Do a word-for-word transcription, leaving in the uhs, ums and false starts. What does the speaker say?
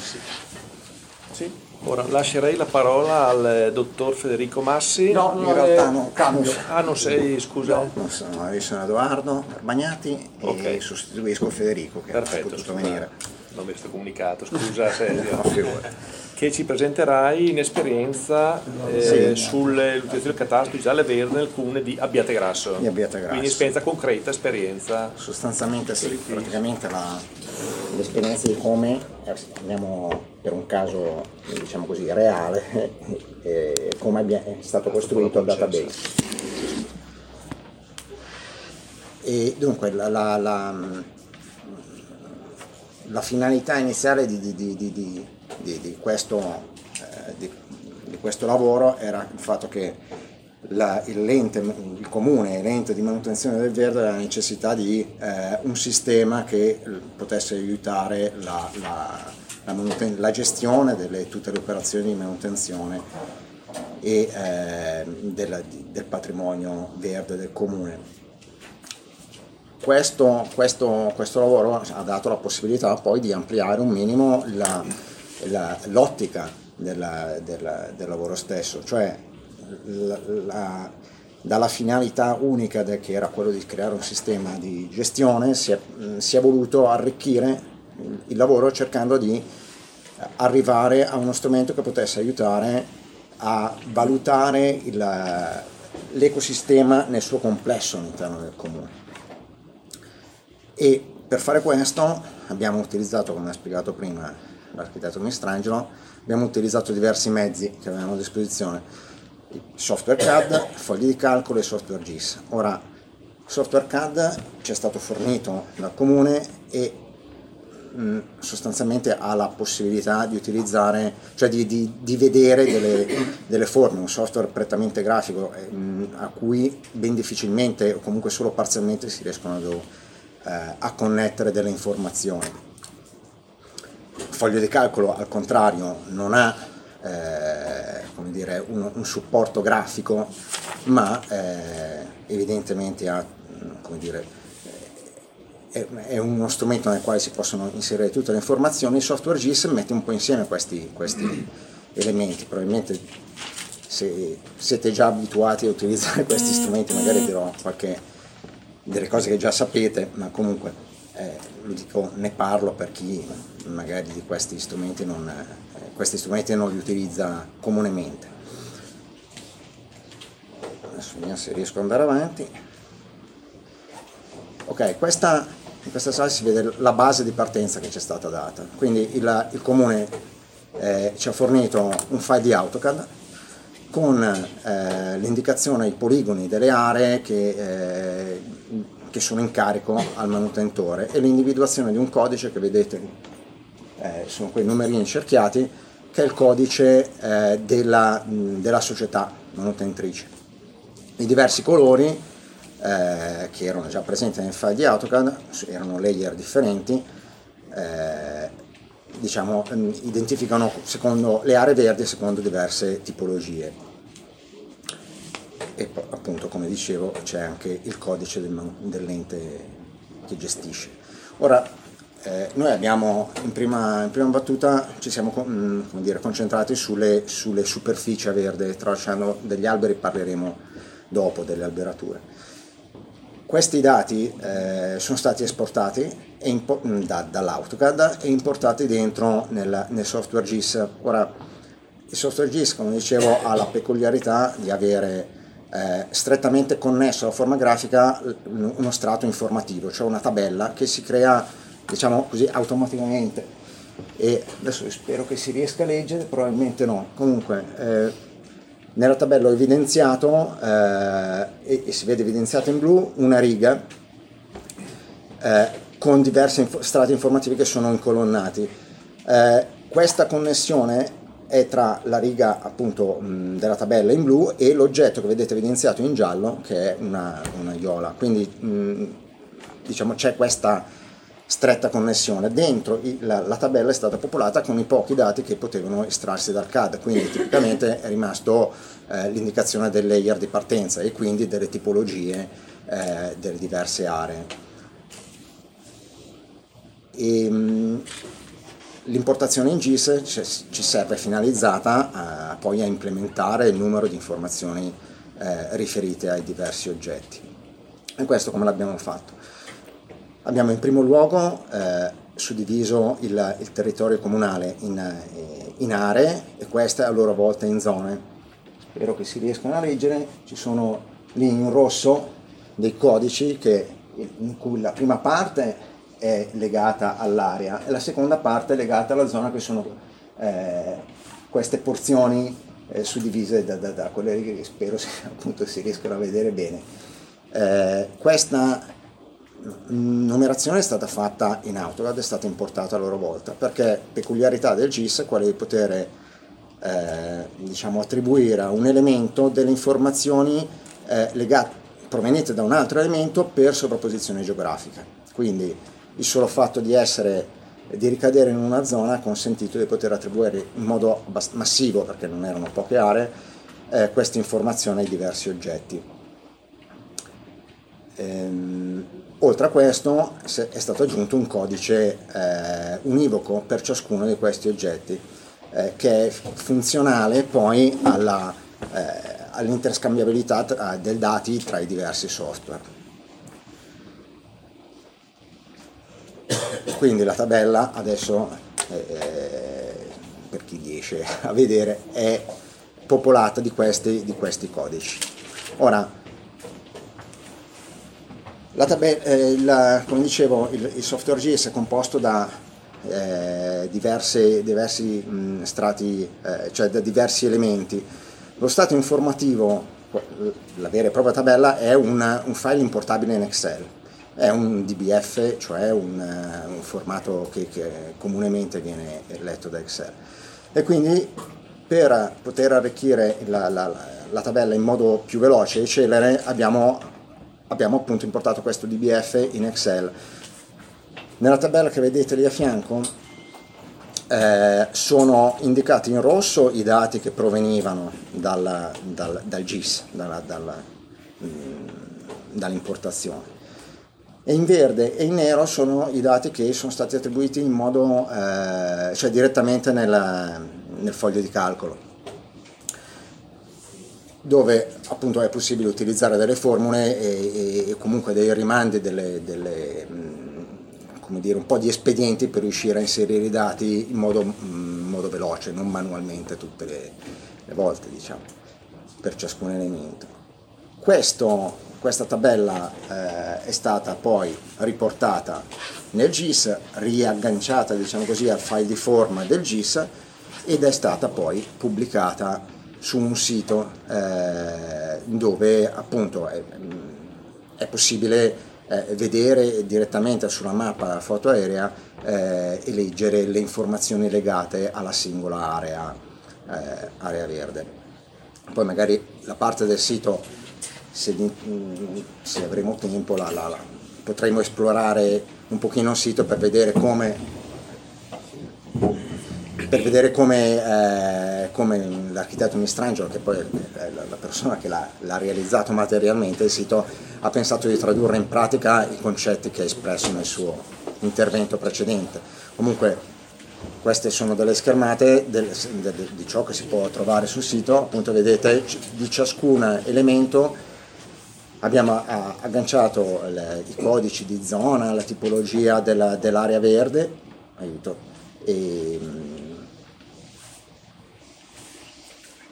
Massi. Sì. Ora lascerei la parola al dottor Federico Massi. No, no in realtà no, cambio. Ah, non sei, scusa? No, non sono, io sono Edoardo Arbagnati okay. E sostituisco Federico che Perfetto, ha potuto scusa, venire. Non mi sto comunicato, scusa Sergio. No, che ci presenterai in esperienza eh, sì. sull'utilizzazione del catasto digitale verde nel comune di Abbiategrasso. Di Abbiategrasso. Quindi esperienza concreta, esperienza. Sostanzialmente sì, praticamente la, l'esperienza di come abbiamo, per un caso diciamo così reale, eh, come abbia, è stato costruito il database. E dunque la, la, la, la finalità iniziale di, di, di, di, di Di, di, questo, eh, di, di questo lavoro era il fatto che la, il, l'ente, il comune e l'ente di manutenzione del verde aveva la necessità di eh, un sistema che potesse aiutare la, la, la, manuten- la gestione delle tutte le operazioni di manutenzione e eh, del, del patrimonio verde del comune. Questo, questo, questo lavoro ha dato la possibilità poi di ampliare un minimo la La, l'ottica della, della, del lavoro stesso, cioè la, la, dalla finalità unica de, che era quello di creare un sistema di gestione si è, si è voluto arricchire il lavoro cercando di arrivare a uno strumento che potesse aiutare a valutare il, l'ecosistema nel suo complesso all'interno del comune. E per fare questo abbiamo utilizzato, come ha spiegato prima l'architetto Mistrangelo, abbiamo utilizzato diversi mezzi che avevamo a disposizione, software C A D, fogli di calcolo e software G I S. Ora, software C A D ci è stato fornito dal comune e mh, sostanzialmente ha la possibilità di utilizzare, cioè di, di, di vedere delle, delle forme, un software prettamente grafico mh, a cui ben difficilmente o comunque solo parzialmente si riescono a, eh, a connettere delle informazioni. Foglio di calcolo al contrario non ha eh, come dire, un, un supporto grafico, ma eh, evidentemente ha, come dire, è, è uno strumento nel quale si possono inserire tutte le informazioni. Il software G I S mette un po' insieme questi, questi elementi. Probabilmente se siete già abituati a utilizzare questi strumenti magari dirò qualche delle cose che già sapete, ma comunque eh, lo dico, ne parlo per chi magari di questi strumenti non, eh, questi strumenti non li utilizza comunemente. Adesso vediamo se riesco ad andare avanti. Ok, questa, in questa slide si vede la base di partenza che ci è stata data. Quindi il, il comune eh, ci ha fornito un file di AutoCAD con eh, l'indicazione ai poligoni delle aree che eh, che sono in carico al manutentore e l'individuazione di un codice che vedete, eh, sono quei numerini cerchiati, che è il codice eh, della, della società manutentrice. I diversi colori eh, che erano già presenti nel file di AutoCAD, erano layer differenti, eh, diciamo, identificano secondo le aree verdi e secondo diverse tipologie. E appunto, come dicevo, c'è anche il codice del, dell'ente che gestisce. Ora, eh, noi abbiamo in prima, in prima battuta ci siamo come dire, concentrati sulle, sulle superfici a verde, tralasciando degli alberi parleremo dopo, delle alberature. Questi dati eh, sono stati esportati e impo- da, dall'AutoCAD e importati dentro nel, nel software G I S. Ora, il software G I S, come dicevo, ha la peculiarità di avere Eh, strettamente connesso alla forma grafica uno strato informativo, cioè una tabella che si crea, diciamo così, automaticamente. E adesso spero che si riesca a leggere, probabilmente no. Comunque eh, nella tabella ho evidenziato eh, e, e si vede evidenziata in blu una riga eh, con diversi inf- strati informativi che sono incolonnati. Eh, questa connessione è tra la riga appunto mh, della tabella in blu e l'oggetto che vedete evidenziato in giallo, che è una, una iola. Quindi mh, diciamo c'è questa stretta connessione. Dentro i, la, la tabella è stata popolata con i pochi dati che potevano estrarsi dal C A D, quindi tipicamente è rimasto eh, l'indicazione del layer di partenza e quindi delle tipologie eh, delle diverse aree. E, mh, l'importazione in G I S ci serve finalizzata a, poi a implementare il numero di informazioni eh, riferite ai diversi oggetti. E questo come l'abbiamo fatto? Abbiamo in primo luogo eh, suddiviso il, il territorio comunale in, eh, in aree, e queste a loro volta in zone. Spero che si riescano a leggere. Ci sono lì in rosso dei codici che, in cui la prima parte è legata all'area e la seconda parte è legata alla zona, che sono eh, queste porzioni eh, suddivise da, da, da quelle che spero si, appunto si riescano a vedere bene. Eh, questa numerazione è stata fatta in AutoCAD, è stata importata a loro volta, perché peculiarità del G I S è quella di poter eh, diciamo attribuire a un elemento delle informazioni eh, legate, provenienti da un altro elemento per sovrapposizione geografica. Quindi il solo fatto di essere, di ricadere in una zona ha consentito di poter attribuire in modo massivo, perché non erano poche aree, eh, questa informazione ai diversi oggetti. Ehm, oltre a questo è stato aggiunto un codice eh, univoco per ciascuno di questi oggetti, eh, che è funzionale poi alla, eh, all'interscambiabilità tra, del dati tra i diversi software. Quindi la tabella adesso, eh, per chi riesce a vedere, è popolata di questi, di questi codici. Ora, la tabella, eh, la, come dicevo, il, il software G I S è composto da eh, diverse, diversi mh, strati, eh, cioè da diversi elementi. Lo stato informativo, la vera e propria tabella, è un, un file importabile in Excel. È un D B F, cioè un, un formato che, che comunemente viene letto da Excel. E quindi per poter arricchire la, la, la tabella in modo più veloce e celere abbiamo, abbiamo appunto importato questo D B F in Excel. Nella tabella che vedete lì a fianco eh, sono indicati in rosso i dati che provenivano dal, dal, dal G I S, dalla, dalla, dall'importazione. E in verde e in nero sono i dati che sono stati attribuiti in modo, eh, cioè direttamente nel, nel foglio di calcolo, dove appunto è possibile utilizzare delle formule e, e comunque dei rimandi, delle, delle, come dire, un po' di espedienti per riuscire a inserire i dati in modo, in modo veloce, non manualmente tutte le, le volte, diciamo, per ciascun elemento. Questo Questa tabella eh, è stata poi riportata nel G I S, riagganciata, diciamo così, al file di forma del G I S, ed è stata poi pubblicata su un sito eh, dove appunto è, è possibile eh, vedere direttamente sulla mappa fotoaerea eh, e leggere le informazioni legate alla singola area, eh, area verde. Poi magari la parte del sito, Se, se avremo tempo, la, la, la, potremo esplorare un pochino il sito per vedere come, per vedere come, eh, come l'architetto Mistrangelo, che poi è la, la persona che l'ha, l'ha realizzato materialmente il sito, ha pensato di tradurre in pratica i concetti che ha espresso nel suo intervento precedente. Comunque queste sono delle schermate del, del, di ciò che si può trovare sul sito. Appunto vedete di ciascun elemento abbiamo agganciato le, i codici di zona, la tipologia della, dell'area verde, aiuto, e